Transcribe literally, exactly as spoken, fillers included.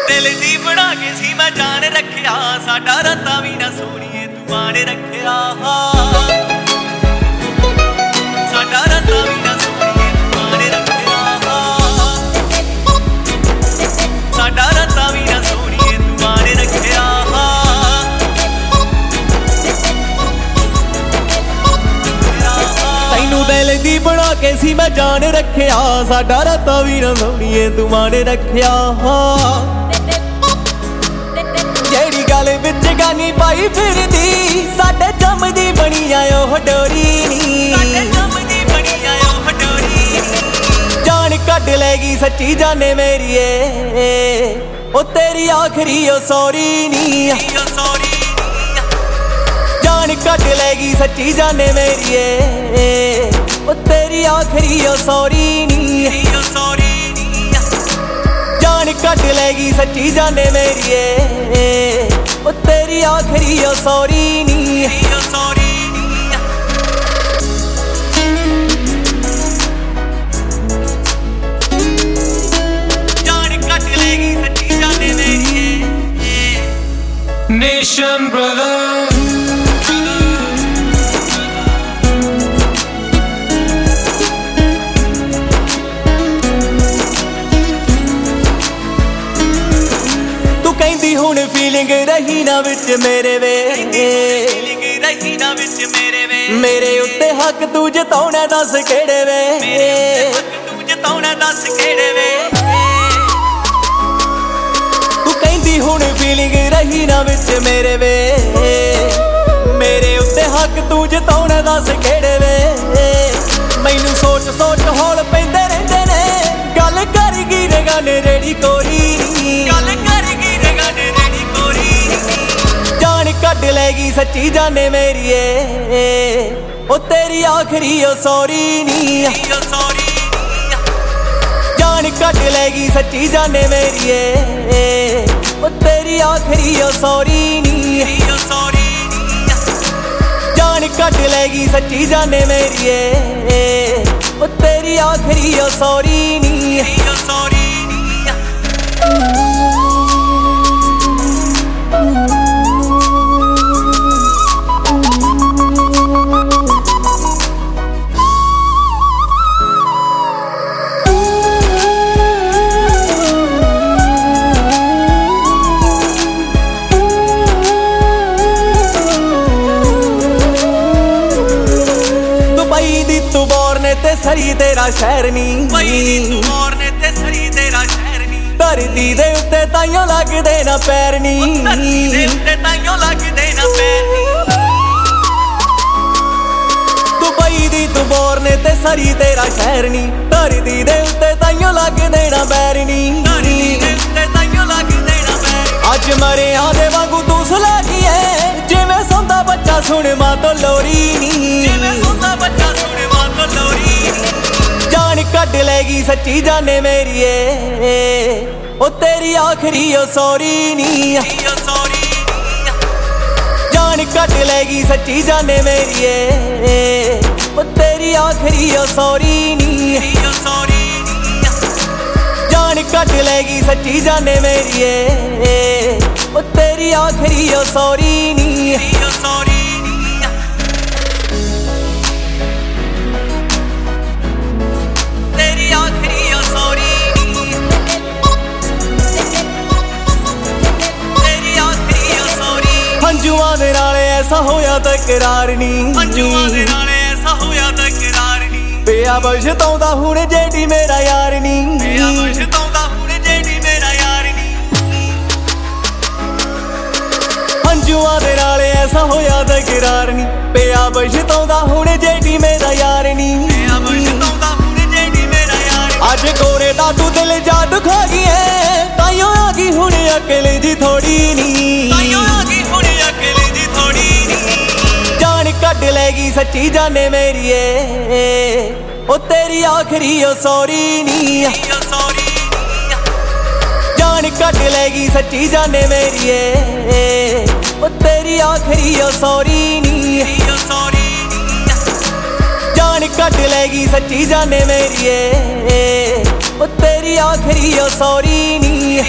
दिल दी बना के सी मैं जान रखिया साडा रत्ता भी ना सोनिए तू मान रखिया साडा रत्ता भी ना सोनिए तू मान रखिया साडा रत्ता भी ना सोनिए तू मान रखिया तैनू दिल दी बना के सी मैं जान रखिया साडा रत्ता भी ना सोनिए तू मान रखिया जेड़ी गल विच गानी पाई फिरदी साडे जमदी बनी आयो हडोरी नी साडे जमदी बनी आयो हडोरी जान कढ लेगी सच्ची जाने मेरीए ओ तेरी आखरी ओ सॉरी नी ओ सॉरी जान कढ लेगी सच्ची जाने मेरीए ओ तेरी आखरी ओ सॉरी नी ओ सॉरी जान कढ लेगी सच्ची जाने मेरीए ओ तेरी आखरी ओ सॉरी नी ओ सॉरी जान कढ लेगी सच्ची जाने मेरीए Nation brother हुण फीलिंग रही ना विच मेरे वे फीलिंग रही ना विच मेरे वे मेरे उत्ते हक तू जताउणा दस केड़े वे मेरे हक तू जताउणा दस केड़े वे तू कहंदी हुण फीलिंग रही ना विच मेरे वे मेरे उत्ते हक तू जताउणा दस केड़े वे मैनू सोच सोच हौल पैंदे रहिंदे ने गल कर गई रगाने रेड़ी कोरी गल कर कढ लेगी सच्ची जाने मेरीए ओ तेरी आखरी ओ सॉरी नी ओ सॉरी जान कढ लेगी सच्ची जाने मेरीए ओ तेरी आखरी ओ सॉरी नी ओ सॉरी जान कढ लेगी सच्ची जाने मेरीए ओ तेरी आखरी ओ सॉरी नी ओ सॉरी तू बोरने ते सरी तेरा शहर नी तू बोरने ते सरी तेरा शहर नी धरती दे उत्ते ताइयों लगदे ना पैर नी धरती दे उत्ते ताइयों लगदे ना पैर नी दुबई दी तू बोरने ते सरी तेरा शहर नी धरती दे उत्ते ताइयों लगदे ना पैर नी धरती दे उत्ते ताइयों लगदे ना पैर अज मरे आदे वांगू तू सुला गई है जिवें सौंदा बच्चा सुन मां तो लोरी नी जिवें सौंदा बच्चा सुन जान कढ लेगी सच्ची जाने मेरीए ओ तेरी आखरी ओ सॉरी नी ओ सॉरी जान कढ लेगी सच्ची जाने मेरीए ओ तेरी आखरी ओ सॉरी नी ओ सॉरी जान कढ लेगी सच्ची जाने मेरीए ओ तेरी आखरी ओ सॉरी नी ओ सॉरी अंजुआं दे नाल ऐसा होया तकरार नी अंजुआं दे नाल ऐसा होया तकरार नी पिया पछताउंदा हुण जेडी मेरा यार नी पिया पछताउंदा हुण जेडी मेरा यार नी अंजुआं दे नाल ऐसा होया तकरार नी पिया पछताउंदा हुण जेडी मेरा यार नी पिया पछताउंदा हुण जेडी मेरा यार अज गोरे दा तू दिल जा दुखा गई है ताइयों आ गई हुण अकल जी थोड़ी नी ताइयों आ गई हुण अकल जी थोड़ी नी जान कढ लेगी सच्ची जाने मेरीए ओ तेरी आखरी ओ सॉरी नी ओ सॉरी जान कढ लेगी सच्ची जाने मेरीए ओ तेरी आखरी ओ सॉरी नी ओ सॉरी जान कढ लेगी सच्ची जाने मेरीए ओ तेरी आखरी ओ सॉरी नी ओ